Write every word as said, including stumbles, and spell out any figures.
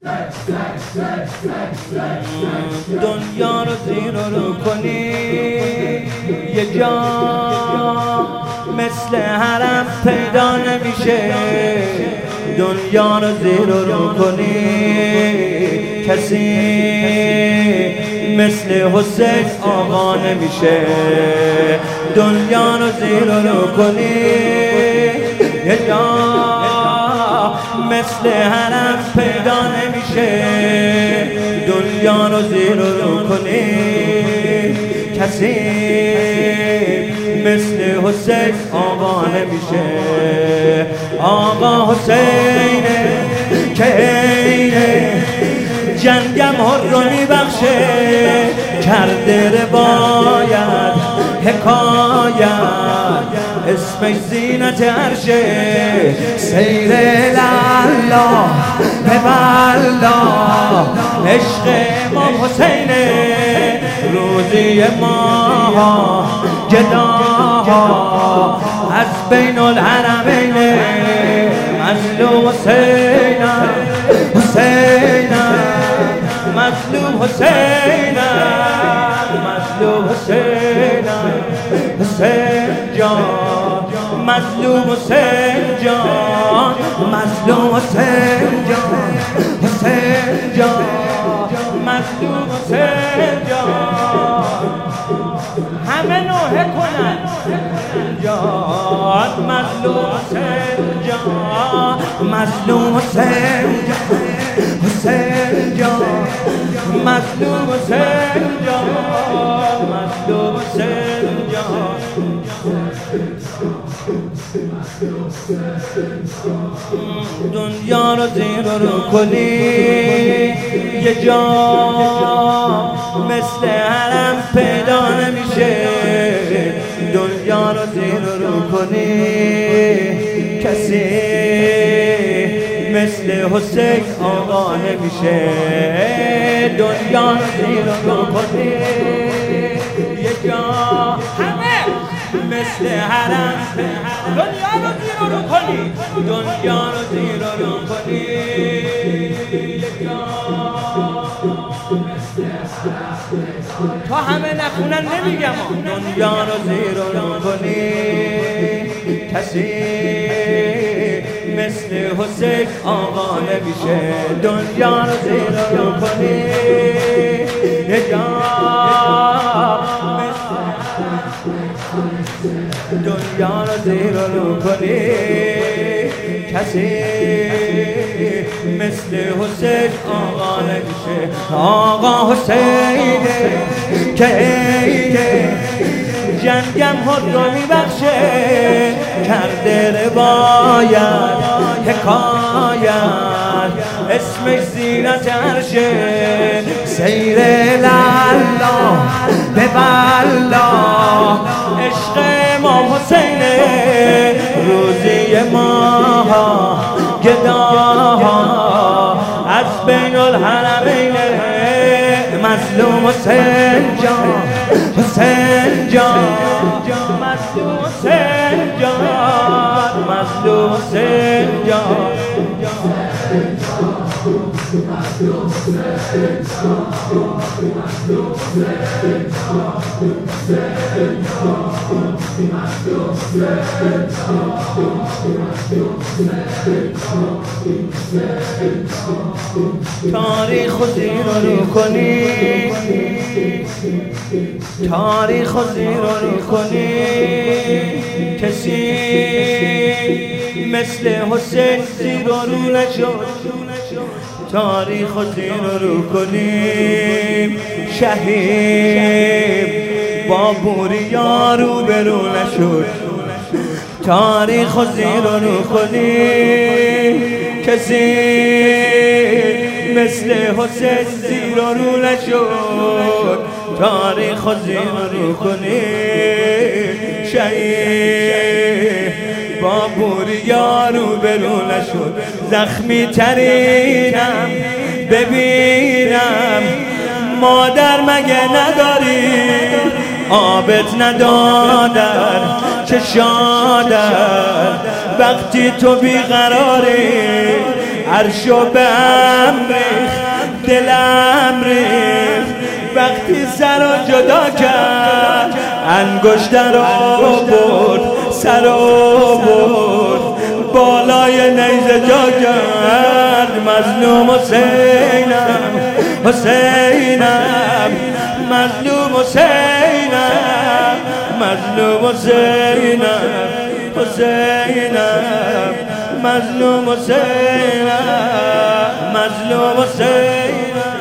دنیا رو زیر رو کنی یه جا مثل حرم پیدا نمیشه. دنیا رو زیر رو کنی کسی مثل حسین آقا نمیشه. دنیا رو زیر رو کنی یه جا مثل حرم پیدا نمیشه. دنیا رو زیر رو کنی کسی مثل حسین آقا نمیشه. آقا حسین که اینه جنگم هر رو میبخشه. کرده روایت حکایت اسمش زینت عرشه. سیر لالا به بلا عشق امام حسینه. روزی ما گداها از بین الحرمین. مظلوم حسینم حسینم مظلوم حسینم مظلوم حسینم حسین جان مظلوم حسین جان مظلوم حسین جان حسین جان مظلوم حسین جان. همه نوحه کنن جان مظلوم حسین جان مظلوم حسین جان حسین جان مظلوم حسین جان مظلوم حسین جان. دنیا رو زیر رو کنی یه جا مثل حرم پیدا نمیشه. دنیا رو زیر رو کنی کسی مثل حسین آقا نمیشه. دنیا رو زیر رو کنی یه جا همه مثل حرم. دنیا رو زیر رو کنی دنیا رو زیر رو کنی یه جا تا همه نخونن نمیگم. دنیا رو زیر رو کنی کسی مثل حسین آقا نمیشه. دنیا رو زیر رو کنی یه جا دنیا رو زیر رو کنی کسی مثل حسین آقا نمیشه. آقا حسین که اینه جنگم هر رو میبخشه. کرده روایت حکایت اسمش زینت عرشه. سیر لالا به بلا عشق امام حسینه. روزی ما گداها از بین الحرمین. مظلوم حسین جان حسین جان مظلوم حسین جان مظلوم حسین جان. تاریخ زیر رو کنی تاریخ زیر رو کنی کسی مثل حسین زیر رو نشد. تاریخ زیر رو کنیم شهید با بوریا رو برو نشد. تاریخ زیر رو کنیم کسی مثل حسین زیر رو نشد. تاریخ زیر رو کنیم شهید با بوریا رو برو نشد. زخمی ترینم ببینم مادر مگه نداری. آبت ندادن چشادر وقتی تو بیقراری. عرشو به امری دلم ریخت وقتی سر رو جدا کرد، انگشت رو برد سر رو برد بالای نیزه جا کرد. مظلوم حسینم حسینم مظلوم حسینم مظلوم حسینم حسینم مظلوم حسینم مظلوم حسینم